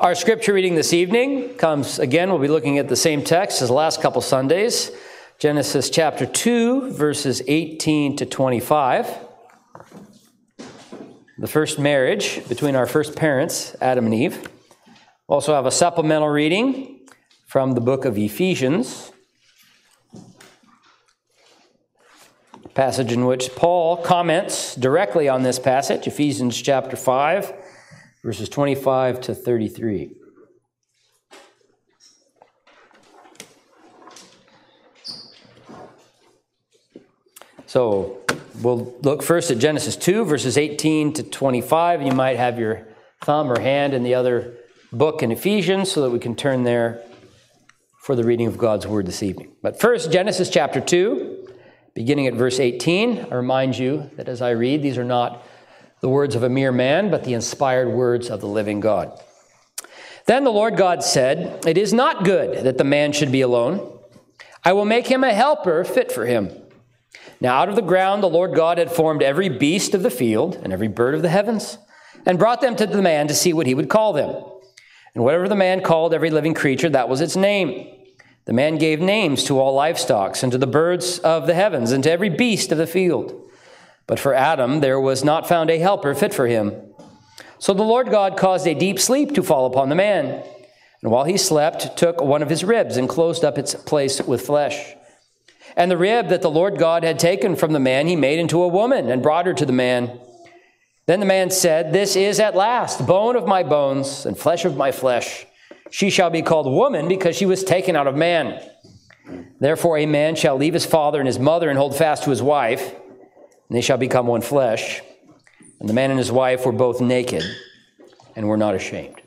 Our scripture reading this evening comes, again, we'll be looking at the same text as the last couple Sundays. Genesis chapter 2, verses 18 to 25. The first marriage between our first parents, Adam and Eve. We also have a supplemental reading from the book of Ephesians, a passage in which Paul comments directly on this passage, Ephesians chapter 5, verses 25 to 33. So we'll look first at Genesis 2, verses 18 to 25. You might have your thumb or hand in the other book in Ephesians so that we can turn there for the reading of God's Word this evening. But first, Genesis chapter 2, beginning at verse 18. I remind you that as I read, these are not the words of a mere man, but the inspired words of the living God. Then the Lord God said, "It is not good that the man should be alone. I will make him a helper fit for him." Now out of the ground the Lord God had formed every beast of the field and every bird of the heavens, and brought them to the man to see what he would call them. And whatever the man called every living creature, that was its name. The man gave names to all livestock, and to the birds of the heavens, and to every beast of the field. But for Adam there was not found a helper fit for him. So the Lord God caused a deep sleep to fall upon the man. And while he slept, took one of his ribs and closed up its place with flesh. And the rib that the Lord God had taken from the man he made into a woman and brought her to the man. Then the man said, "This is at last bone of my bones and flesh of my flesh. She shall be called woman because she was taken out of man. Therefore a man shall leave his father and his mother and hold fast to his wife, and they shall become one flesh. And the man and his wife were both naked and were not ashamed."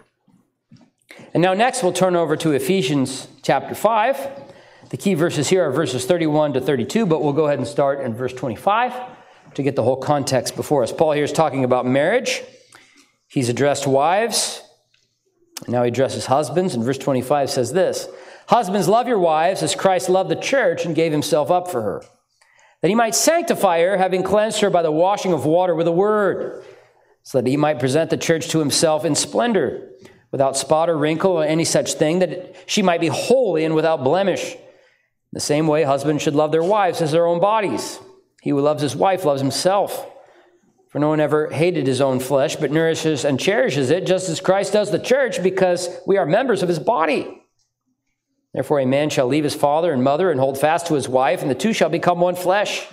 And now next we'll turn over to Ephesians chapter 5. The key verses here are verses 31 to 32, but we'll go ahead and start in verse 25 to get the whole context before us. Paul here is talking about marriage. He's addressed wives. Now he addresses husbands. And verse 25 says this, "Husbands, love your wives as Christ loved the church and gave himself up for her, that he might sanctify her, having cleansed her by the washing of water with the word, so that he might present the church to himself in splendor, without spot or wrinkle or any such thing, that she might be holy and without blemish. In the same way, husbands should love their wives as their own bodies. He who loves his wife loves himself. For no one ever hated his own flesh, but nourishes and cherishes it, just as Christ does the church, because we are members of his body. Therefore, a man shall leave his father and mother and hold fast to his wife, and the two shall become one flesh.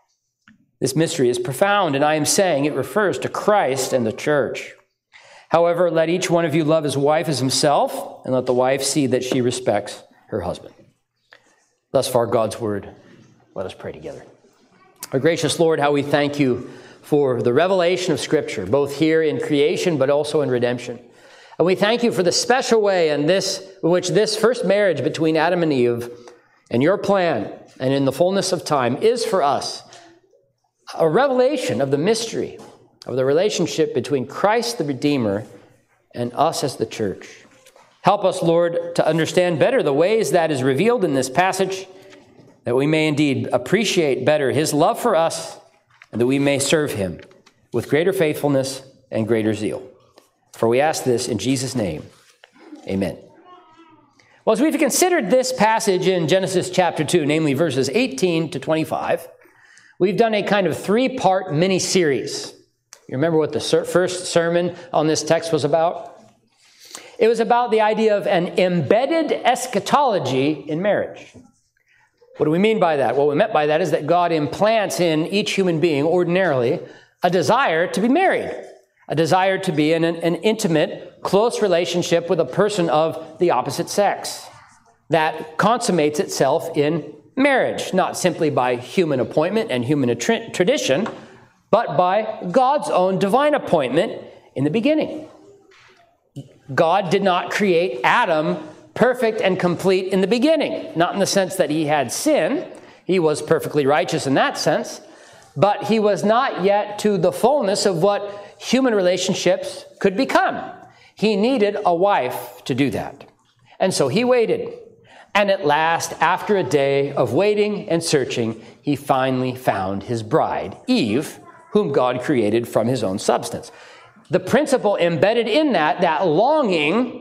This mystery is profound, and I am saying it refers to Christ and the church. However, let each one of you love his wife as himself, and let the wife see that she respects her husband." Thus far, God's word. Let us pray together. Our gracious Lord, how we thank you for the revelation of Scripture, both here in creation, but also in redemption. And we thank you for the special way in which this first marriage between Adam and Eve and your plan and in the fullness of time is for us a revelation of the mystery of the relationship between Christ the Redeemer and us as the church. Help us, Lord, to understand better the ways that is revealed in this passage, that we may indeed appreciate better his love for us and that we may serve him with greater faithfulness and greater zeal. For we ask this in Jesus' name. Amen. Well, as we've considered this passage in Genesis chapter 2, namely verses 18 to 25, we've done a kind of three-part mini-series. You remember what the first sermon on this text was about? It was about the idea of an embedded eschatology in marriage. What do we mean by that? What we meant by that is that God implants in each human being, ordinarily, a desire to be married. A desire to be in an intimate, close relationship with a person of the opposite sex that consummates itself in marriage, not simply by human appointment and human tradition, but by God's own divine appointment in the beginning. God did not create Adam perfect and complete in the beginning, not in the sense that he had sin. He was perfectly righteous in that sense, but he was not yet to the fullness of what human relationships could become. He needed a wife to do that. And so he waited. And at last, after a day of waiting and searching, he finally found his bride, Eve, whom God created from his own substance. The principle embedded in that longing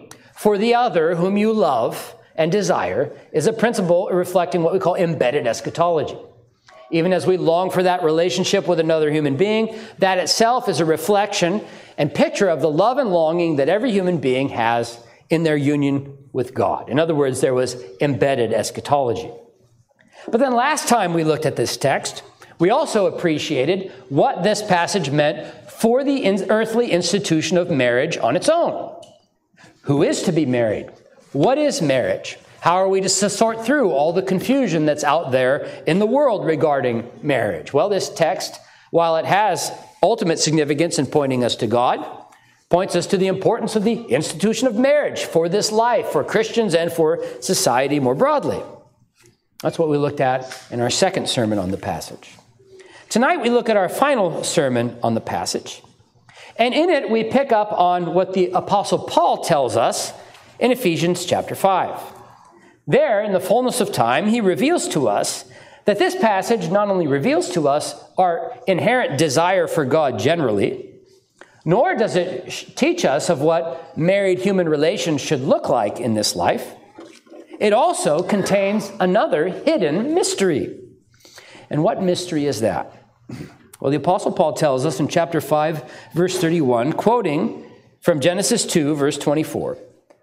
for the other whom you love and desire is a principle reflecting what we call embedded eschatology. Even as we long for that relationship with another human being, that itself is a reflection and picture of the love and longing that every human being has in their union with God. In other words, there was embedded eschatology. But then last time we looked at this text, we also appreciated what this passage meant for the earthly institution of marriage on its own. Who is to be married? What is marriage? How are we to sort through all the confusion that's out there in the world regarding marriage? Well, this text, while it has ultimate significance in pointing us to God, points us to the importance of the institution of marriage for this life, for Christians and for society more broadly. That's what we looked at in our second sermon on the passage. Tonight we look at our final sermon on the passage. And in it we pick up on what the Apostle Paul tells us in Ephesians chapter 5. There, in the fullness of time, he reveals to us that this passage not only reveals to us our inherent desire for God generally, nor does it teach us of what married human relations should look like in this life. It also contains another hidden mystery. And what mystery is that? Well, the Apostle Paul tells us in chapter 5, verse 31, quoting from Genesis 2, verse 24,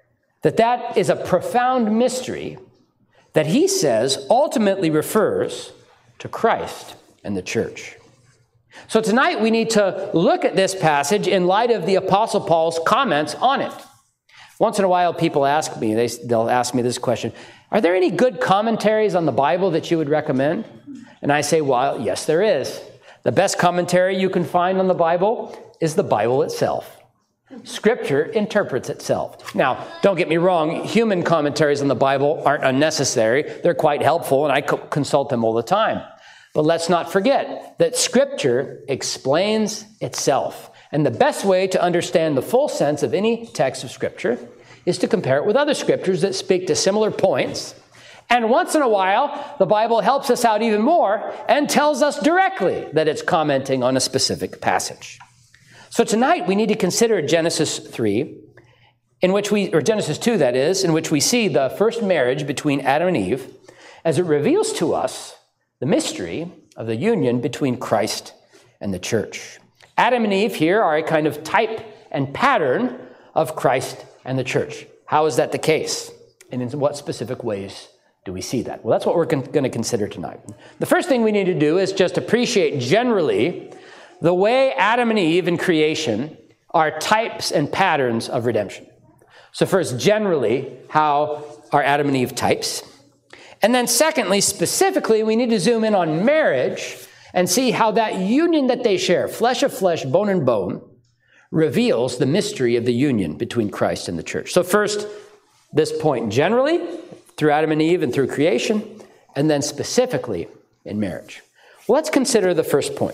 that is a profound mystery that he says ultimately refers to Christ and the church. So tonight we need to look at this passage in light of the Apostle Paul's comments on it. Once in a while people ask me, they'll ask me this question, are there any good commentaries on the Bible that you would recommend? And I say, well, yes, there is. The best commentary you can find on the Bible is the Bible itself. Scripture interprets itself. Now, don't get me wrong, human commentaries on the Bible aren't unnecessary. They're quite helpful, and I consult them all the time. But let's not forget that Scripture explains itself. And the best way to understand the full sense of any text of Scripture is to compare it with other Scriptures that speak to similar points. And once in a while, the Bible helps us out even more and tells us directly that it's commenting on a specific passage. So tonight we need to consider Genesis 3, Genesis 2, that is, in which we see the first marriage between Adam and Eve, as it reveals to us the mystery of the union between Christ and the church. Adam and Eve here are a kind of type and pattern of Christ and the church. How is that the case? And in what specific ways do we see that? Well, that's what we're going to consider tonight. The first thing we need to do is just appreciate generally the way Adam and Eve in creation are types and patterns of redemption. So first, generally, how are Adam and Eve types? And then secondly, specifically, we need to zoom in on marriage and see how that union that they share, flesh of flesh, bone and bone, reveals the mystery of the union between Christ and the church. So first, this point generally, through Adam and Eve and through creation, and then specifically in marriage. Well, let's consider the first point.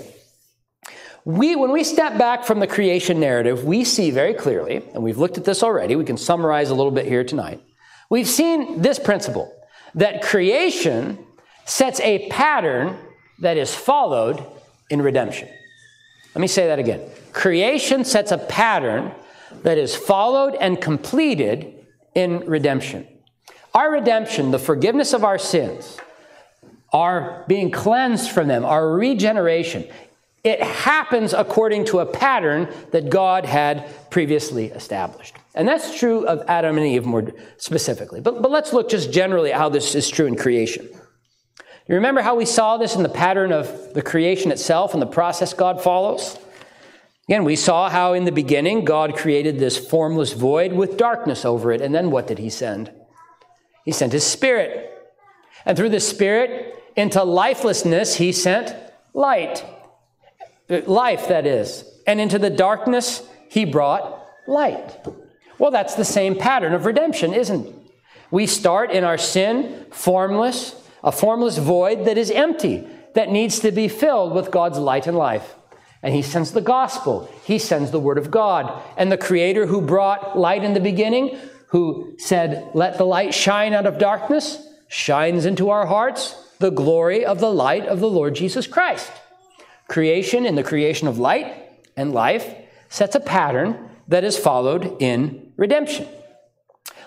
When we step back from the creation narrative, we see very clearly, and we've looked at this already, we can summarize a little bit here tonight. We've seen this principle, that creation sets a pattern that is followed in redemption. Let me say that again. Creation sets a pattern that is followed and completed in redemption. Our redemption, the forgiveness of our sins, our being cleansed from them, our regeneration, it happens according to a pattern that God had previously established. And that's true of Adam and Eve more specifically. But let's look just generally at how this is true in creation. You remember how we saw this in the pattern of the creation itself and the process God follows? Again, we saw how in the beginning God created this formless void with darkness over it. And then what did he send? He sent his Spirit. And through the Spirit, into lifelessness, he sent light. Life, that is. And into the darkness, he brought light. Well, that's the same pattern of redemption, isn't it? We start in our sin, formless, a formless void that is empty, that needs to be filled with God's light and life. And he sends the gospel. He sends the word of God. And the Creator who brought light in the beginning, who said, let the light shine out of darkness, shines into our hearts the glory of the light of the Lord Jesus Christ. Creation, in the creation of light and life, sets a pattern that is followed in redemption.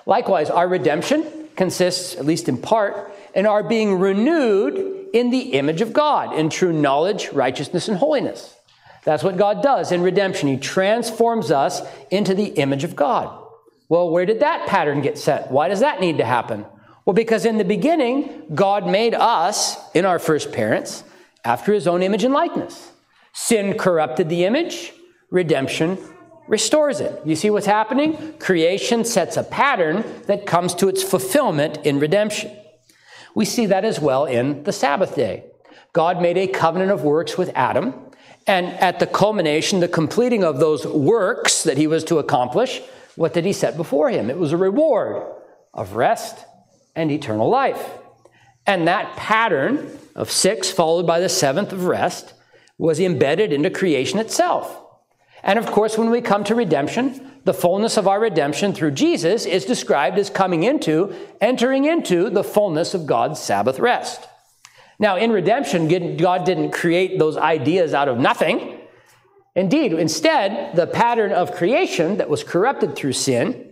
Likewise, our redemption consists, at least in part, in our being renewed in the image of God, in true knowledge, righteousness, and holiness. That's what God does in redemption. He transforms us into the image of God. Well, where did that pattern get set? Why does that need to happen? Well, because in the beginning, God made us, in our first parents, after his own image and likeness. Sin corrupted the image. Redemption restores it. You see what's happening? Creation sets a pattern that comes to its fulfillment in redemption. We see that as well in the Sabbath day. God made a covenant of works with Adam, and at the culmination, the completing of those works that he was to accomplish, what did he set before him? It was a reward of rest and eternal life. And that pattern of 6 followed by the 7th of rest was embedded into creation itself. And of course, when we come to redemption, the fullness of our redemption through Jesus is described as entering into the fullness of God's Sabbath rest. Now, in redemption, God didn't create those ideas out of nothing. Indeed, instead, the pattern of creation that was corrupted through sin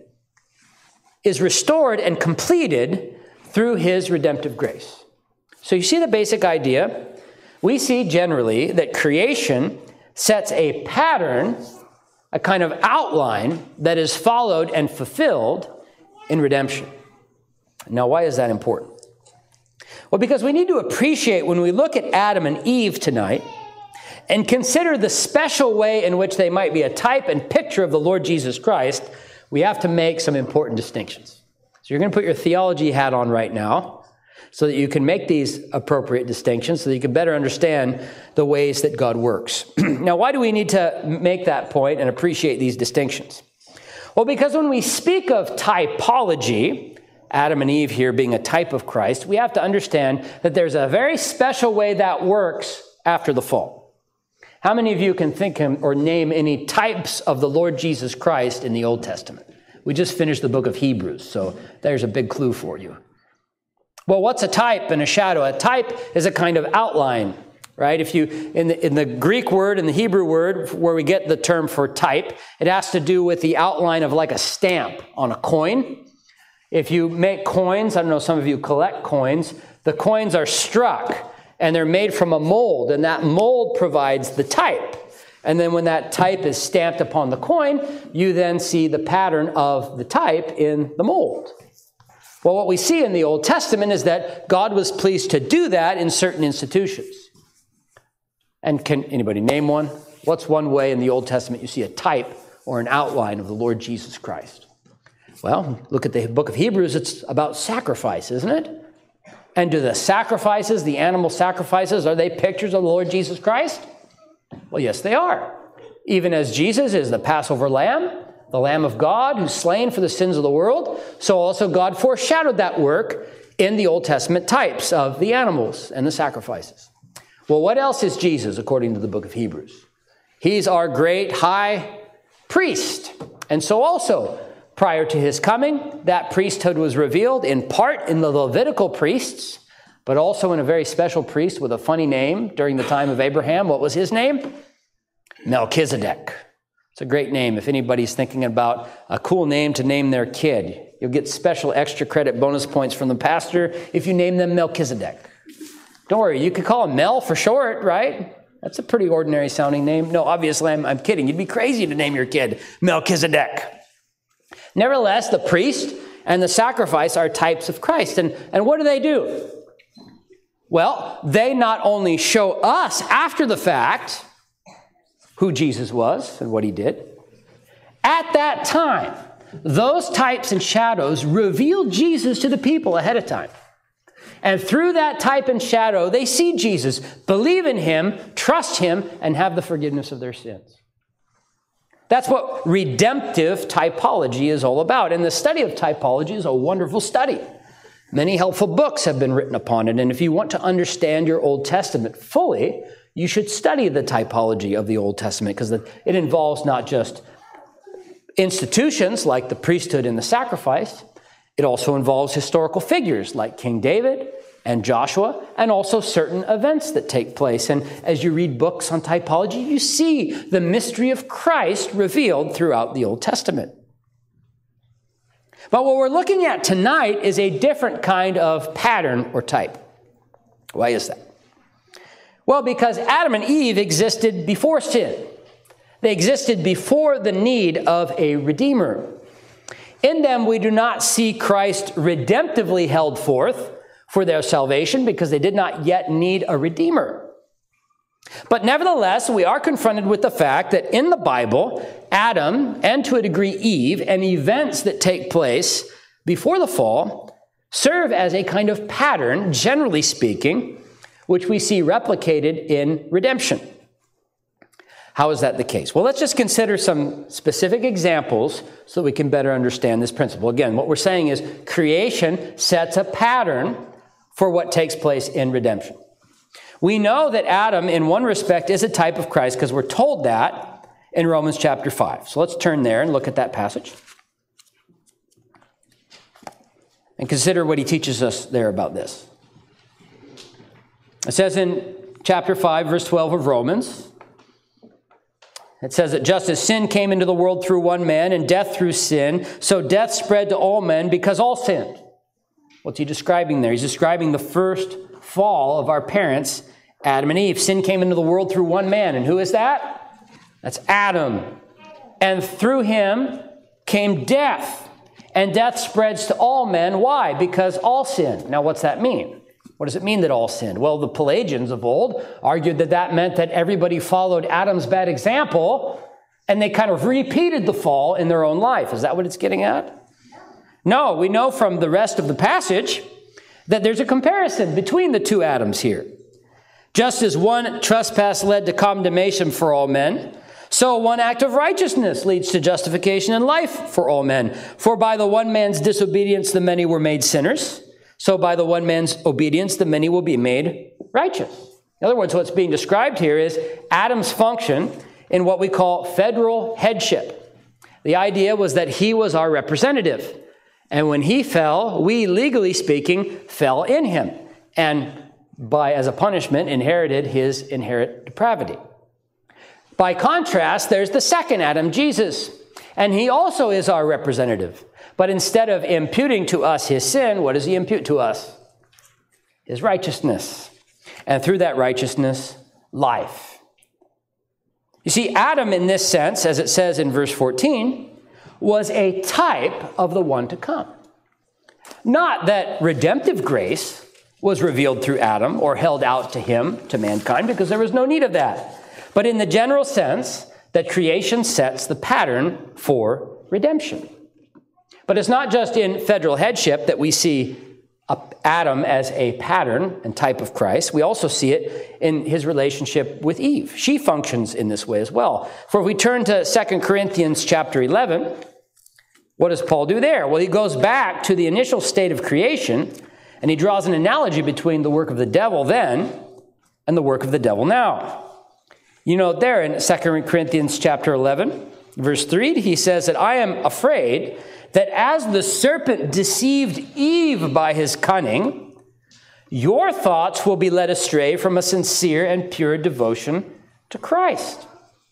is restored and completed through his redemptive grace. So you see the basic idea. We see generally that creation sets a pattern, a kind of outline that is followed and fulfilled in redemption. Now, why is that important? Well, because we need to appreciate when we look at Adam and Eve tonight and consider the special way in which they might be a type and picture of the Lord Jesus Christ, we have to make some important distinctions. So you're going to put your theology hat on right now so that you can make these appropriate distinctions so that you can better understand the ways that God works. Now, why do we need to make that point and appreciate these distinctions? Well, because when we speak of typology, Adam and Eve here being a type of Christ, we have to understand that there's a very special way that works after the fall. How many of you can think or name any types of the Lord Jesus Christ in the Old Testament? We just finished the book of Hebrews, so there's a big clue for you. Well, what's a type and a shadow? A type is a kind of outline, right? If you, in the Greek word and the Hebrew word, where we get the term for type, it has to do with the outline of like a stamp on a coin. If you make coins, I don't know, some of you collect coins, the coins are struck and they're made from a mold, and that mold provides the type. And then when that type is stamped upon the coin, you then see the pattern of the type in the mold. Well, what we see in the Old Testament is that God was pleased to do that in certain institutions. And can anybody name one? What's one way in the Old Testament you see a type or an outline of the Lord Jesus Christ? Well, look at the book of Hebrews. It's about sacrifice, isn't it? And do the sacrifices, the animal sacrifices, are they pictures of the Lord Jesus Christ? Well, yes, they are. Even as Jesus is the Passover lamb, the Lamb of God who's slain for the sins of the world, so also God foreshadowed that work in the Old Testament types of the animals and the sacrifices. Well, what else is Jesus according to the book of Hebrews? He's our great high priest. And so also, prior to his coming, that priesthood was revealed in part in the Levitical priests, but also in a very special priest with a funny name during the time of Abraham. What was his name? Melchizedek. It's a great name. If anybody's thinking about a cool name to name their kid, you'll get special extra credit bonus points from the pastor if you name them Melchizedek. Don't worry, you could call him Mel for short, right? That's a pretty ordinary sounding name. No, obviously, I'm kidding. You'd be crazy to name your kid Melchizedek. Nevertheless, the priest and the sacrifice are types of Christ. And what do? Well, they not only show us after the fact who Jesus was and what he did. At that time, those types and shadows revealed Jesus to the people ahead of time. And through that type and shadow, they see Jesus, believe in him, trust him, and have the forgiveness of their sins. That's what redemptive typology is all about. And the study of typology is a wonderful study. Many helpful books have been written upon it. And if you want to understand your Old Testament fully, you should study the typology of the Old Testament, because it involves not just institutions like the priesthood and the sacrifice. It also involves historical figures like King David and Joshua, and also certain events that take place. And as you read books on typology, you see the mystery of Christ revealed throughout the Old Testament. But what we're looking at tonight is a different kind of pattern or type. Why is that? Well, because Adam and Eve existed before sin. They existed before the need of a redeemer. In them, we do not see Christ redemptively held forth for their salvation because they did not yet need a redeemer. But nevertheless, we are confronted with the fact that in the Bible, Adam, and to a degree Eve, and events that take place before the fall serve as a kind of pattern, generally speaking, which we see replicated in redemption. How is that the case? Well, let's just consider some specific examples so we can better understand this principle. Again, what we're saying is creation sets a pattern for what takes place in redemption. We know that Adam, in one respect, is a type of Christ because we're told that in Romans chapter 5. So let's turn there and look at that passage and consider what he teaches us there about this. It says in chapter 5, verse 12 of Romans, it says that just as sin came into the world through one man and death through sin, so death spread to all men because all sinned. What's he describing there? He's describing the first fall of our parents, Adam and Eve. Sin came into the world through one man. And who is that? That's Adam. And through him came death. And death spreads to all men. Why? Because all sinned. Now, what's that mean? What does it mean that all sinned? Well, the Pelagians of old argued that that meant that everybody followed Adam's bad example, and they kind of repeated the fall in their own life. Is that what it's getting at? No, we know from the rest of the passage that there's a comparison between the two Adams here. Just as one trespass led to condemnation for all men, so one act of righteousness leads to justification and life for all men. For by the one man's disobedience the many were made sinners, so by the one man's obedience the many will be made righteous. In other words, what's being described here is Adam's function in what we call federal headship. The idea was that he was our representative. And when he fell, we, legally speaking, fell in him. And as a punishment, inherited his inherent depravity. By contrast, there's the second Adam, Jesus. And he also is our representative. But instead of imputing to us his sin, what does he impute to us? His righteousness. And through that righteousness, life. You see, Adam, in this sense, as it says in verse 14, was a type of the one to come. Not that redemptive grace was revealed through Adam or held out to him, to mankind, because there was no need of that. But in the general sense that creation sets the pattern for redemption. But it's not just in federal headship that we see Adam as a pattern and type of Christ. We also see it in his relationship with Eve. She functions in this way as well. For if we turn to 2 Corinthians chapter 11, what does Paul do there? Well, he goes back to the initial state of creation, and he draws an analogy between the work of the devil then and the work of the devil now. You know, there in 2 Corinthians chapter 11, verse 3, he says that I am afraid that as the serpent deceived Eve by his cunning, your thoughts will be led astray from a sincere and pure devotion to Christ.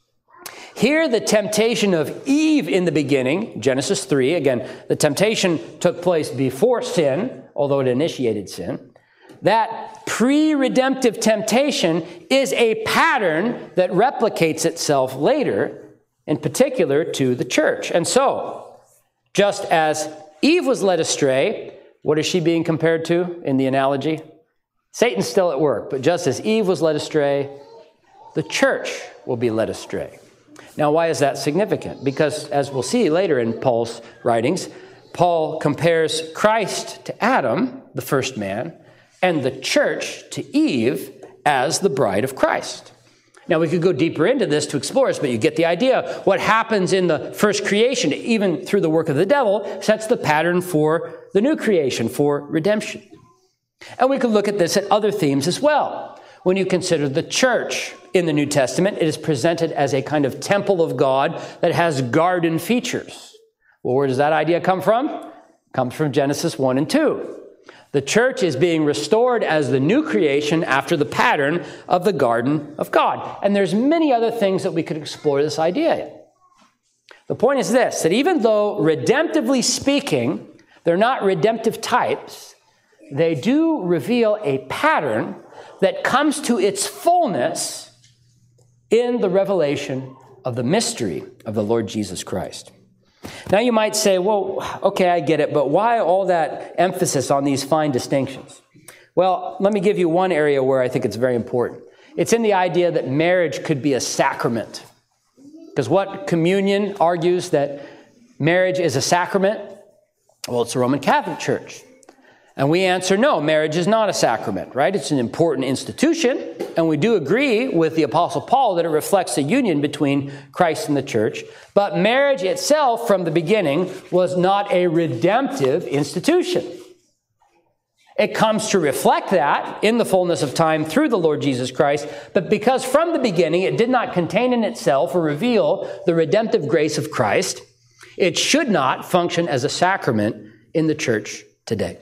Here, the temptation of Eve in the beginning, Genesis 3, again, the temptation took place before sin, although it initiated sin. That pre-redemptive temptation is a pattern that replicates itself later, in particular to the church. And so, just as Eve was led astray, what is she being compared to in the analogy? Satan's still at work, but just as Eve was led astray, the church will be led astray. Now, why is that significant? Because, as we'll see later in Paul's writings, Paul compares Christ to Adam, the first man, and the church to Eve as the bride of Christ. Now, we could go deeper into this to explore this, but you get the idea. What happens in the first creation, even through the work of the devil, sets the pattern for the new creation, for redemption. And we could look at this at other themes as well. When you consider the church in the New Testament, it is presented as a kind of temple of God that has garden features. Well, where does that idea come from? It comes from Genesis 1 and 2. The church is being restored as the new creation after the pattern of the garden of God. And there's many other things that we could explore this idea in. The point is this, that even though redemptively speaking, they're not redemptive types, they do reveal a pattern that comes to its fullness in the revelation of the mystery of the Lord Jesus Christ. Now you might say, well, okay, I get it, but why all that emphasis on these fine distinctions? Well, let me give you one area where I think it's very important. It's in the idea that marriage could be a sacrament. Because what communion argues that marriage is a sacrament? Well, it's the Roman Catholic Church. And we answer, no, marriage is not a sacrament, right? It's an important institution, and we do agree with the Apostle Paul that it reflects the union between Christ and the church. But marriage itself, from the beginning, was not a redemptive institution. It comes to reflect that in the fullness of time through the Lord Jesus Christ, but because from the beginning it did not contain in itself or reveal the redemptive grace of Christ, it should not function as a sacrament in the church today.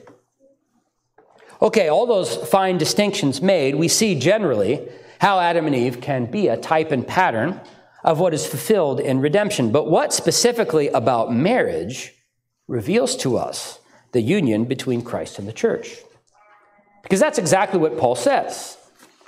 Okay, all those fine distinctions made, we see generally how Adam and Eve can be a type and pattern of what is fulfilled in redemption. But what specifically about marriage reveals to us the union between Christ and the church? Because that's exactly what Paul says.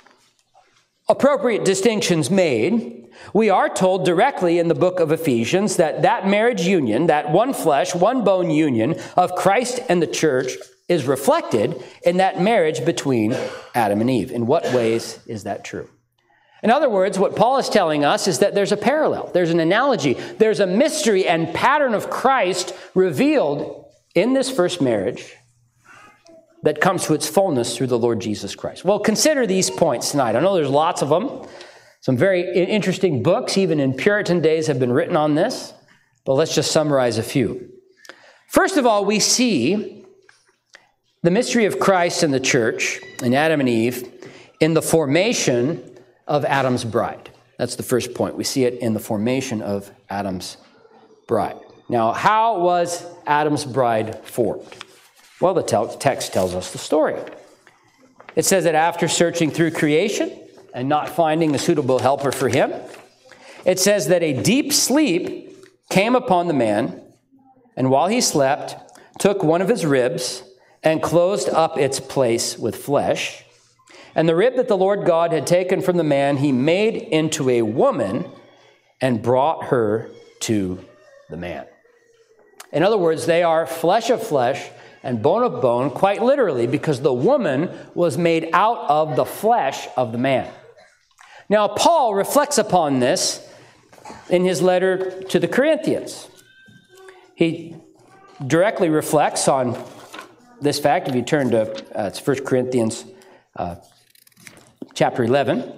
Appropriate distinctions made, we are told directly in the book of Ephesians that marriage union, that one flesh, one bone union of Christ and the church is reflected in that marriage between Adam and Eve. In what ways is that true? In other words, what Paul is telling us is that there's a parallel, there's an analogy, there's a mystery and pattern of Christ revealed in this first marriage that comes to its fullness through the Lord Jesus Christ. Well, consider these points tonight. I know there's lots of them. Some very interesting books, even in Puritan days, have been written on this, but let's just summarize a few. First of all, we see the mystery of Christ and the church, and Adam and Eve, in the formation of Adam's bride. That's the first point. We see it in the formation of Adam's bride. Now, how was Adam's bride formed? Well, the text tells us the story. It says that after searching through creation and not finding a suitable helper for him, it says that a deep sleep came upon the man, and while he slept, took one of his ribs and closed up its place with flesh. And the rib that the Lord God had taken from the man, he made into a woman and brought her to the man. In other words, they are flesh of flesh and bone of bone, quite literally, because the woman was made out of the flesh of the man. Now, Paul reflects upon this in his letter to the Corinthians. He directly reflects on this fact. If you turn to it's 1 Corinthians chapter 11,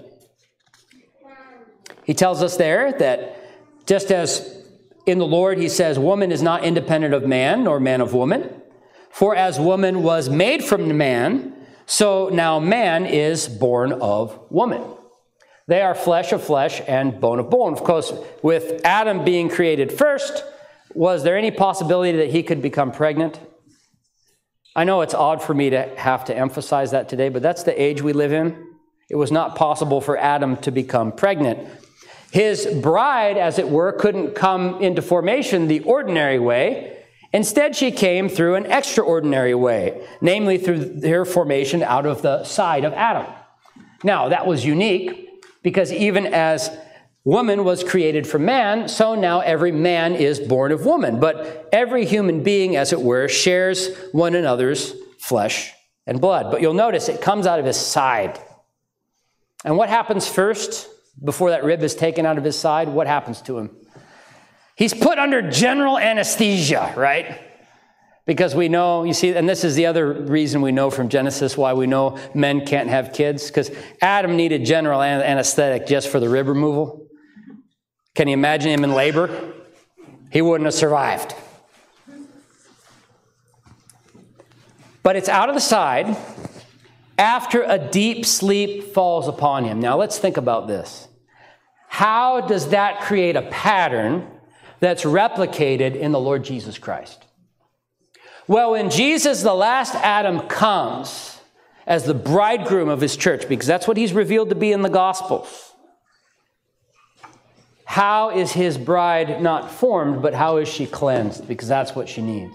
he tells us there that just as in the Lord, he says, woman is not independent of man, nor man of woman. For as woman was made from man, so now man is born of woman. They are flesh of flesh and bone of bone. Of course, with Adam being created first, was there any possibility that he could become pregnant? I know it's odd for me to have to emphasize that today, but that's the age we live in. It was not possible for Adam to become pregnant. His bride, as it were, couldn't come into formation the ordinary way. Instead, she came through an extraordinary way, namely through her formation out of the side of Adam. Now, that was unique because even as woman was created from man, so now every man is born of woman. But every human being, as it were, shares one another's flesh and blood. But you'll notice it comes out of his side. And what happens first before that rib is taken out of his side? What happens to him? He's put under general anesthesia, right? Because we know, you see, and this is the other reason we know from Genesis why we know men can't have kids, because Adam needed general anesthetic just for the rib removal. Can you imagine him in labor? He wouldn't have survived. But it's out of the side after a deep sleep falls upon him. Now let's think about this. How does that create a pattern that's replicated in the Lord Jesus Christ? Well, when Jesus, the last Adam, comes as the bridegroom of his church, because that's what he's revealed to be in the Gospels, how is his bride not formed, but how is she cleansed? Because that's what she needs.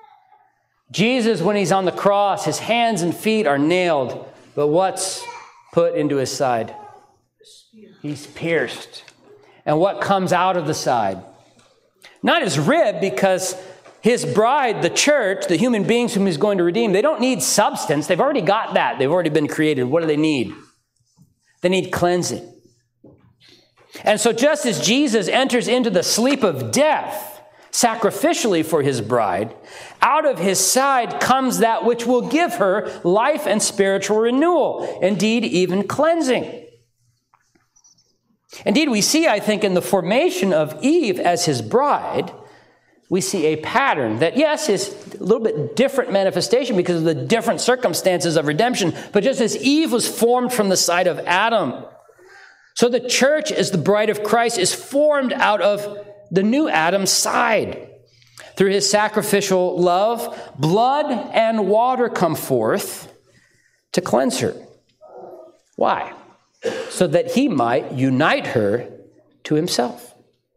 Jesus, when he's on the cross, his hands and feet are nailed, but what's put into his side? He's pierced. And what comes out of the side? Not his rib, because his bride, the church, the human beings whom he's going to redeem, they don't need substance. They've already got that. They've already been created. What do they need? They need cleansing. And so just as Jesus enters into the sleep of death, sacrificially for his bride, out of his side comes that which will give her life and spiritual renewal, indeed, even cleansing. Indeed, we see, I think, in the formation of Eve as his bride, we see a pattern that, yes, is a little bit different manifestation because of the different circumstances of redemption, but just as Eve was formed from the side of Adam, so the church, as the bride of Christ, is formed out of the new Adam's side. Through his sacrificial love, blood and water come forth to cleanse her. Why? So that he might unite her to himself.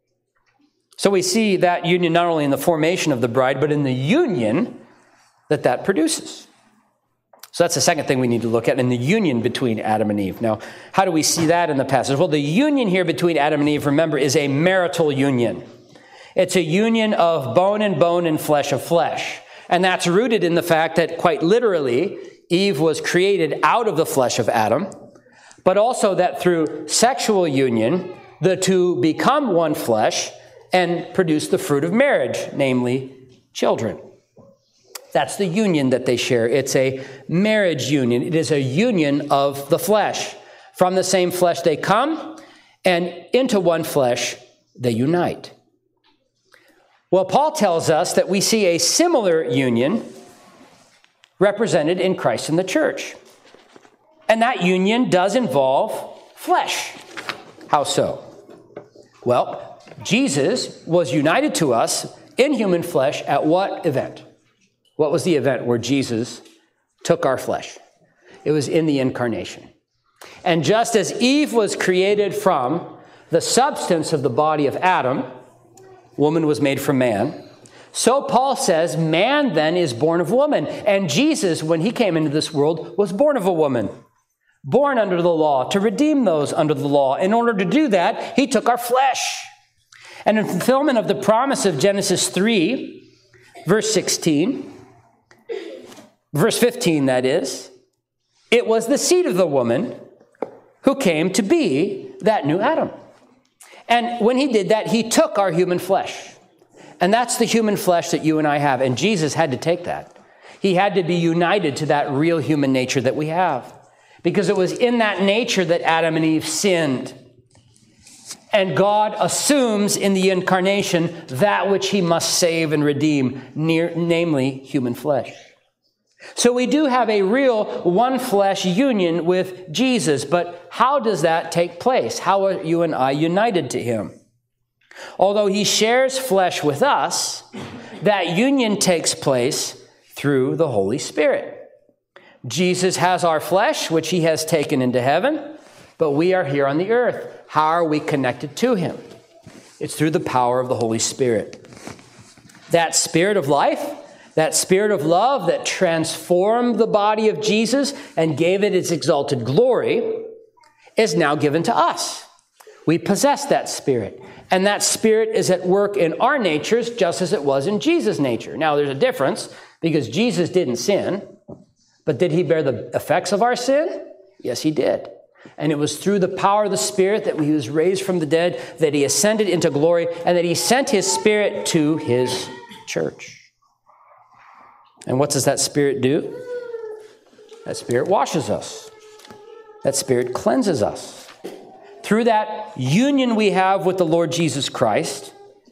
So we see that union not only in the formation of the bride, but in the union that produces. So that's the second thing we need to look at, in the union between Adam and Eve. Now, how do we see that in the passage? Well, the union here between Adam and Eve, remember, is a marital union. It's a union of bone and flesh of flesh. And that's rooted in the fact that, quite literally, Eve was created out of the flesh of Adam, but also that through sexual union, the two become one flesh and produce the fruit of marriage, namely children. That's the union that they share. It's a marriage union. It is a union of the flesh. From the same flesh they come, and into one flesh they unite. Well, Paul tells us that we see a similar union represented in Christ and the church. And that union does involve flesh. How so? Well, Jesus was united to us in human flesh at what event? What was the event where Jesus took our flesh? It was in the incarnation. And just as Eve was created from the substance of the body of Adam, woman was made from man, so Paul says man then is born of woman. And Jesus, when he came into this world, was born of a woman, born under the law, to redeem those under the law. In order to do that, he took our flesh. And in fulfillment of the promise of Genesis 3, verse 16, verse 15, that is, it was the seed of the woman who came to be that new Adam. And when he did that, he took our human flesh. And that's the human flesh that you and I have. And Jesus had to take that. He had to be united to that real human nature that we have. Because it was in that nature that Adam and Eve sinned. And God assumes in the incarnation that which he must save and redeem, namely human flesh. So we do have a real one flesh union with Jesus, but how does that take place? How are you and I united to him? Although he shares flesh with us, that union takes place through the Holy Spirit. Jesus has our flesh, which he has taken into heaven, but we are here on the earth. How are we connected to him? It's through the power of the Holy Spirit. That Spirit of life, that Spirit of love that transformed the body of Jesus and gave it its exalted glory, is now given to us. We possess that Spirit. And that Spirit is at work in our natures just as it was in Jesus' nature. Now, there's a difference because Jesus didn't sin, but did he bear the effects of our sin? Yes, he did. And it was through the power of the Spirit that he was raised from the dead, that he ascended into glory, and that he sent his Spirit to his church. And what does that Spirit do? That Spirit washes us. That Spirit cleanses us. Through that union we have with the Lord Jesus Christ,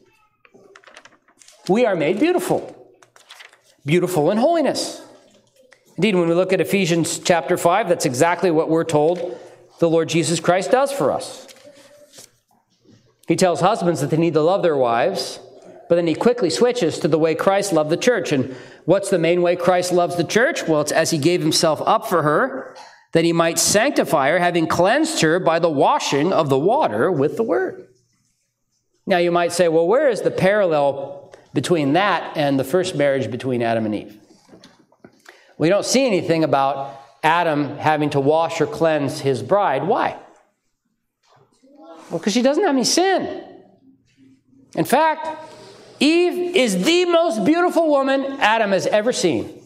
we are made beautiful. Beautiful in holiness. Indeed, when we look at Ephesians chapter 5, that's exactly what we're told the Lord Jesus Christ does for us. He tells husbands that they need to love their wives, but then he quickly switches to the way Christ loved the church. And what's the main way Christ loves the church? Well, it's as he gave himself up for her, that he might sanctify her, having cleansed her by the washing of the water with the word. Now you might say, well, where is the parallel between that and the first marriage between Adam and Eve? We don't see anything about Adam having to wash or cleanse his bride. Why? Well, because she doesn't have any sin. In fact, Eve is the most beautiful woman Adam has ever seen.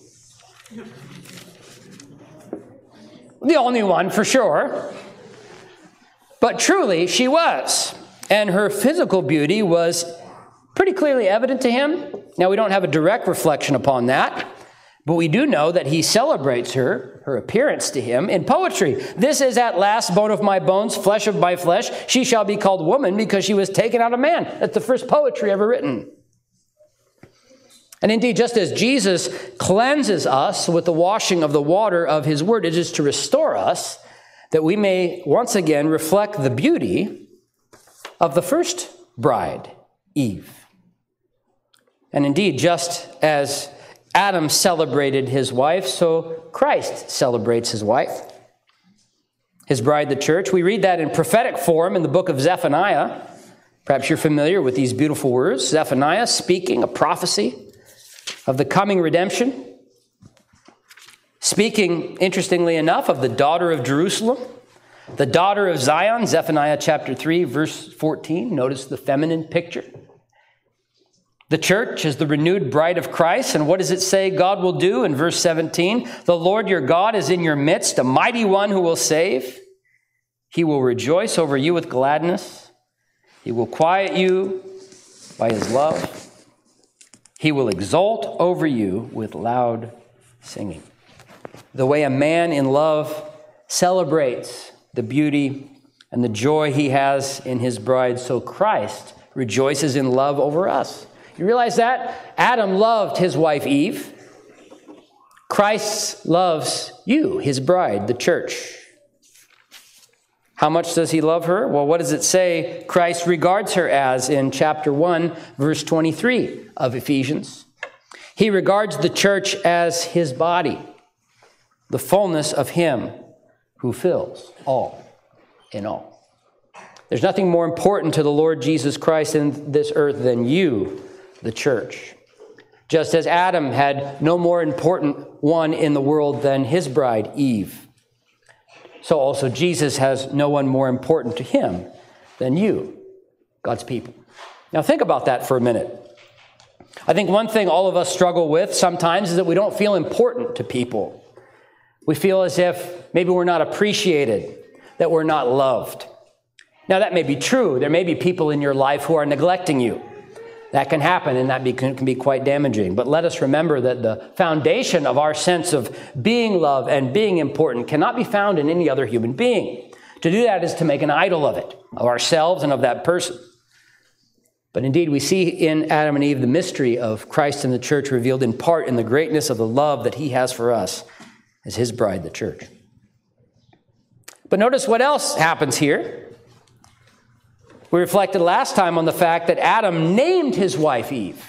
The only one, for sure. But truly, she was. And her physical beauty was pretty clearly evident to him. Now, we don't have a direct reflection upon that, but we do know that he celebrates her appearance to him in poetry. This is at last bone of my bones, flesh of my flesh. She shall be called woman because she was taken out of man. That's the first poetry ever written. And indeed, just as Jesus cleanses us with the washing of the water of his word, it is to restore us that we may once again reflect the beauty of the first bride, Eve. And indeed, just as Adam celebrated his wife, so Christ celebrates his wife, his bride, the church. We read that in prophetic form in the book of Zephaniah. Perhaps you're familiar with these beautiful words. Zephaniah speaking a prophecy of the coming redemption. Speaking, interestingly enough, of the daughter of Jerusalem, the daughter of Zion, Zephaniah chapter 3, verse 14. Notice the feminine picture. The church is the renewed bride of Christ. And what does it say God will do in verse 17? The Lord your God is in your midst, a mighty one who will save. He will rejoice over you with gladness. He will quiet you by his love. He will exult over you with loud singing. The way a man in love celebrates the beauty and the joy he has in his bride, so Christ rejoices in love over us. You realize that? Adam loved his wife Eve. Christ loves you, his bride, the church. How much does he love her? Well, what does it say Christ regards her as in chapter 1, verse 23 of Ephesians? He regards the church as his body, the fullness of him who fills all in all. There's nothing more important to the Lord Jesus Christ in this earth than you, the church. Just as Adam had no more important one in the world than his bride, Eve, so also Jesus has no one more important to him than you, God's people. Now think about that for a minute. I think one thing all of us struggle with sometimes is that we don't feel important to people. We feel as if maybe we're not appreciated, that we're not loved. Now that may be true. There may be people in your life who are neglecting you. That can happen, and that can be quite damaging. But let us remember that the foundation of our sense of being loved and being important cannot be found in any other human being. To do that is to make an idol of it, of ourselves and of that person. But indeed, we see in Adam and Eve the mystery of Christ and the church revealed in part in the greatness of the love that he has for us as his bride, the church. But notice what else happens here. We reflected last time on the fact that Adam named his wife Eve.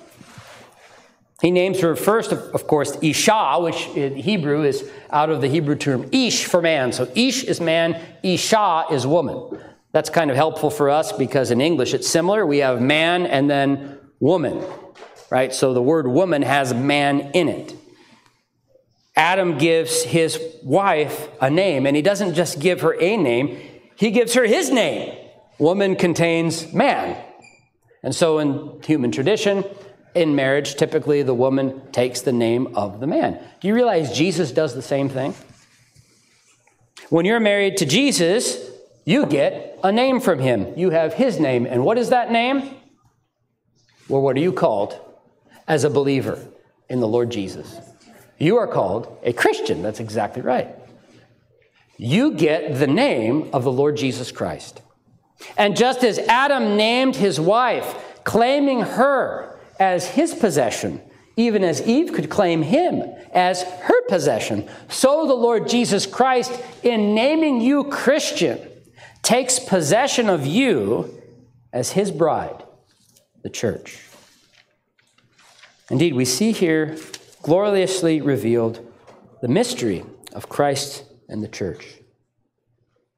He names her first, of course, Isha, which in Hebrew is out of the Hebrew term ish for man. So ish is man, Isha is woman. That's kind of helpful for us because in English it's similar. We have man and then woman, right? So the word woman has man in it. Adam gives his wife a name, and he doesn't just give her a name, he gives her his name. Woman contains man. And so in human tradition, in marriage, typically the woman takes the name of the man. Do you realize Jesus does the same thing? When you're married to Jesus, you get a name from him. You have his name. And what is that name? Well, what are you called as a believer in the Lord Jesus? You are called a Christian. That's exactly right. You get the name of the Lord Jesus Christ. And just as Adam named his wife, claiming her as his possession, even as Eve could claim him as her possession, so the Lord Jesus Christ, in naming you Christian, takes possession of you as his bride, the church. Indeed, we see here gloriously revealed the mystery of Christ and the church.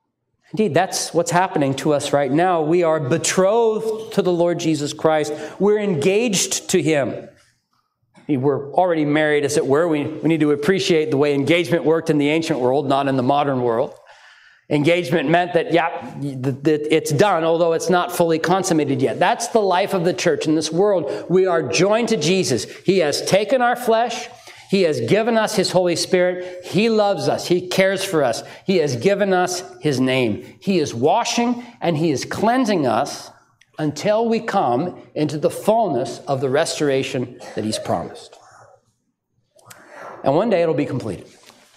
Indeed, that's what's happening to us right now. We are betrothed to the Lord Jesus Christ. We're engaged to him. We're already married, as it were. We need to appreciate the way engagement worked in the ancient world, not in the modern world. Engagement meant that, it's done, although it's not fully consummated yet. That's the life of the church in this world. We are joined to Jesus. He has taken our flesh. He has given us his Holy Spirit. He loves us. He cares for us. He has given us his name. He is washing and he is cleansing us until we come into the fullness of the restoration that he's promised. And one day it'll be completed.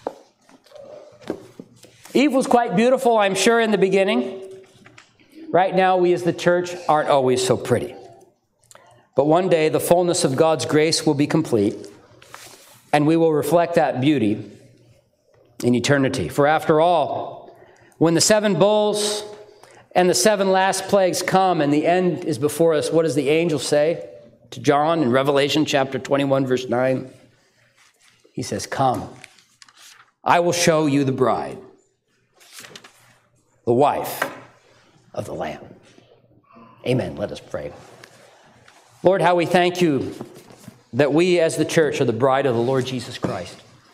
Eve was quite beautiful, I'm sure, in the beginning. Right now, we as the church aren't always so pretty. But one day, the fullness of God's grace will be complete, and we will reflect that beauty in eternity. For after all, when the 7 bulls and the 7 last plagues come and the end is before us, what does the angel say to John in Revelation chapter 21, verse 9? He says, "Come, I will show you the bride, the wife of the Lamb." Amen. Let us pray. Lord, how we thank you that we as the church are the bride of the Lord Jesus Christ.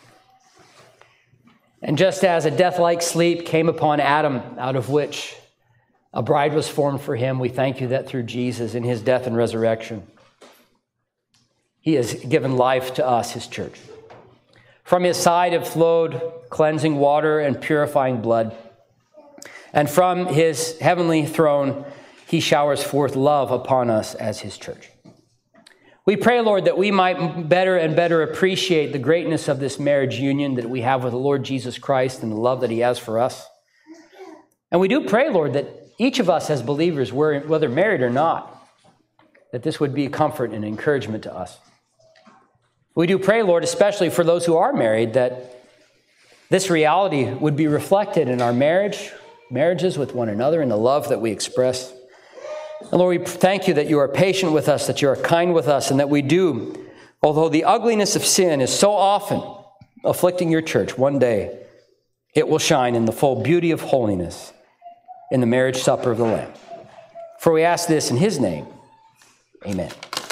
And just as a death-like sleep came upon Adam, out of which a bride was formed for him, we thank you that through Jesus in his death and resurrection, he has given life to us, his church. From his side have flowed cleansing water and purifying blood. And from his heavenly throne, he showers forth love upon us as his church. We pray, Lord, that we might better and better appreciate the greatness of this marriage union that we have with the Lord Jesus Christ and the love that he has for us. And we do pray, Lord, that each of us as believers, whether married or not, that this would be a comfort and encouragement to us. We do pray, Lord, especially for those who are married, that this reality would be reflected in our marriages with one another, and the love that we express. And Lord, we thank you that you are patient with us, that you are kind with us, and that we do, although the ugliness of sin is so often afflicting your church, one day it will shine in the full beauty of holiness in the marriage supper of the Lamb. For we ask this in his name. Amen.